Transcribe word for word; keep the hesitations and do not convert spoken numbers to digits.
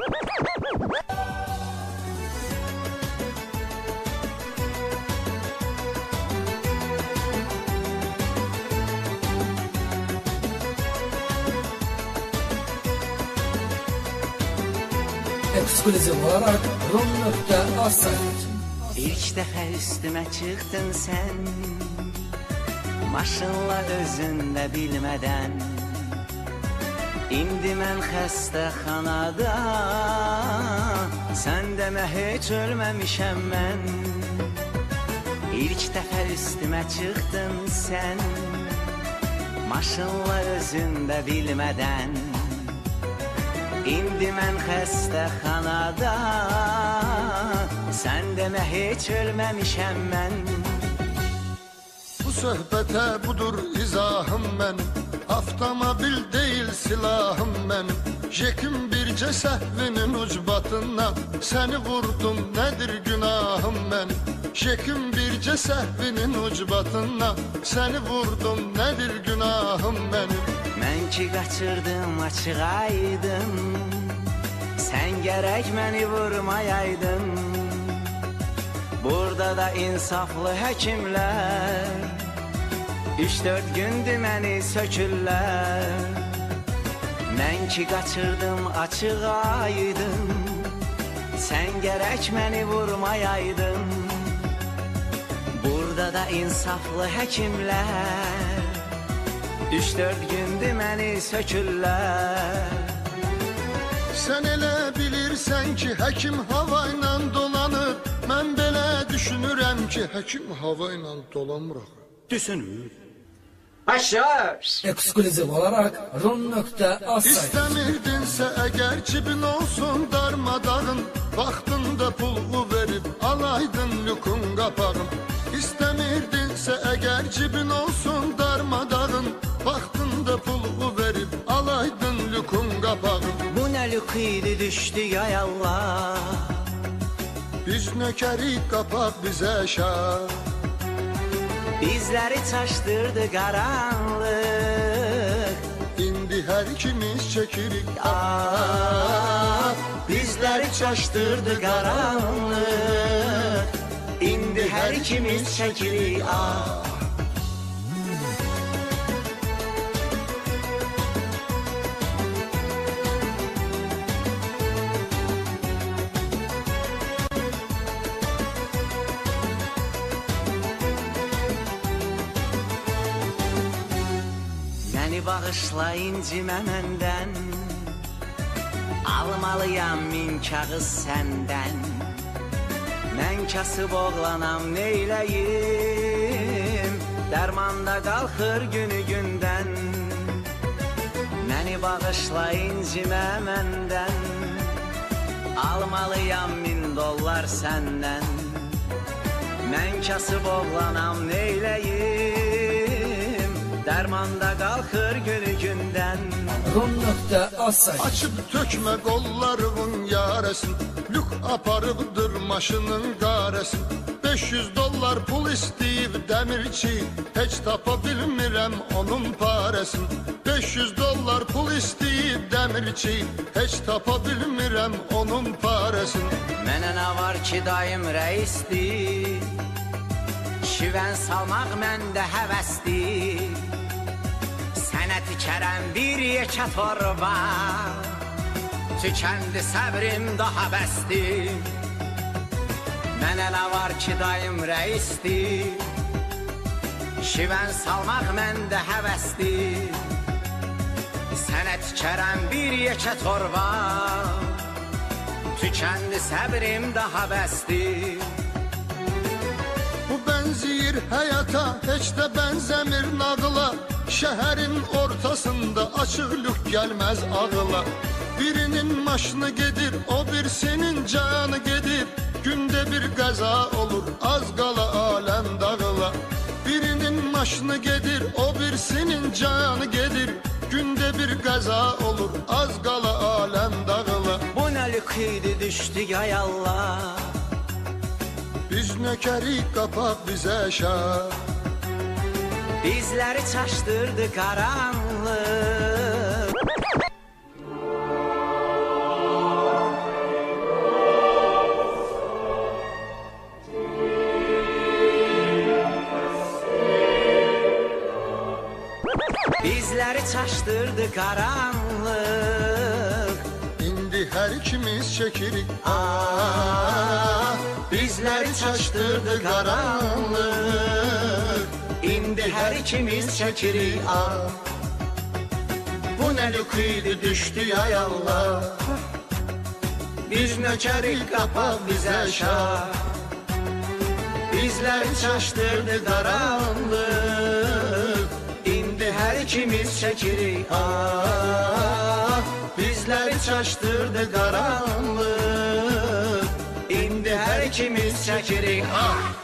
Ekskluzif olarak rum nokta asayt. İlk defa üstüme çıktın sen, maşınla özünde bilmeden. İndi mən xəstəxanada, sən demə heç ölməmişəm mən. İlk defa üstüme çıktın sen, maşınla özünde bilmeden. İndi mən xəstəxanada, sən demə heç ölməmişəm mən. Bu söhbətə budur izahım mənim, avtomobil deyil silahım mənim. Jekim bircə səhvinin ucbatından, səni vurdum nədir günahım mənim. Jekim bircə səhvinin ucbatından, səni vurdum nədir günahım mənim. Mən ki qaçırdım açıq aydın, sən gərək məni vurmayaydın. Burada da insaflı həkimlər, üç dörd gündür məni sökürlər. Mən ki qaçırdım açıq aydın, sən gərək məni vurmayaydın. Burada da insaflı həkimlər, üç dörd gündür məni sökürlər. Sən elə bilirsən ki, həkim hava ilə dolanır. Mən belə düşünürəm ki, həkim hava ilə dolanmır. Düşünür. Aşağı. Ekskluzif olarak rum nokta asayt. İstəmirdinsə əgər cibin olsun darmadağın, vaxtında pulu verib alaydın lükün qapağın. İstəmirdinsə əgər cibin olsun darmadağın, vaxtında pulu verib alaydın lükün qapağın. Bu nə lük idi düşdü ay Allah, biz nökərik qapaq bizə şah. bizləri çaşdırdı qaranlıq. İndi hər ikimiz çəkirik Ah, bizləri çaşdırdı qaranlıq. İndi hər ikimiz çəkirik ah. Məni bağışla incimə məndən, almalıyam min kağız səndən. Mən kasıb oğlanam neyləyim, dərmanda qalxır günü gündən. Məni bağışla incimə məndən, almalıyam min dollar səndən. Mən kasıb oğlanam neyləyim, dərmanda qalxır günü gündən. rum nokta asayt. Açıb tökmə qollarımın yarəsin, lük aparıbdır maşının qarəsin. beş yüz dollar pul istəyib dəmirçi, heç tapa bilmirəm onun parəsin. beş yüz dollar pul istəyib dəmirçi, heç tapa bilmirəm onun parəsin. Mənə nə var ki dayım rəisdir, şivən salmaq məndə həvəsdir. Sənə tikərəm bir yekə torba, tükəndi səbrim daha bəsdir. Mənə nə var ki dayım rəisdir, şivən salmaq məndə həvəsdir. Sənə tikərəm bir yekə torba, tükəndi səbrim daha bəsdir. Bu bənziyir həyata, heç də bənzəmir nağıla. Şəhərin ortasında açıq lük gəlməz ağıla. Birinin maşını gedir, o birisinin canı gedir. Gündə bir qəza olur, az qala aləm dağıla. Birinin maşını gedir, o birisinin canı gedir. Gündə bir qəza olur, az qala aləm dağıla. Bu nə lük idi düşdü ay Allah, biz nökərik qapaq bizə şah. bizləri çaşdırdı qaranlıq. Bizləri çaşdırdı qaranlıq. İndi hər ikimiz çəkirik ah, Bizləri çaşdırdı qaranlıq. İndi hər ikimiz çəkirik ah. Bu nə lük idi düşdü ay Allah. Biz nökərik qapaq bizə şah. Bizləri çaşdırdı qaranlıq. İndi hər ikimiz çəkirik ah. Bizləri çaşdırdı qaranlıq. İndi hər ikimiz çəkirik ah.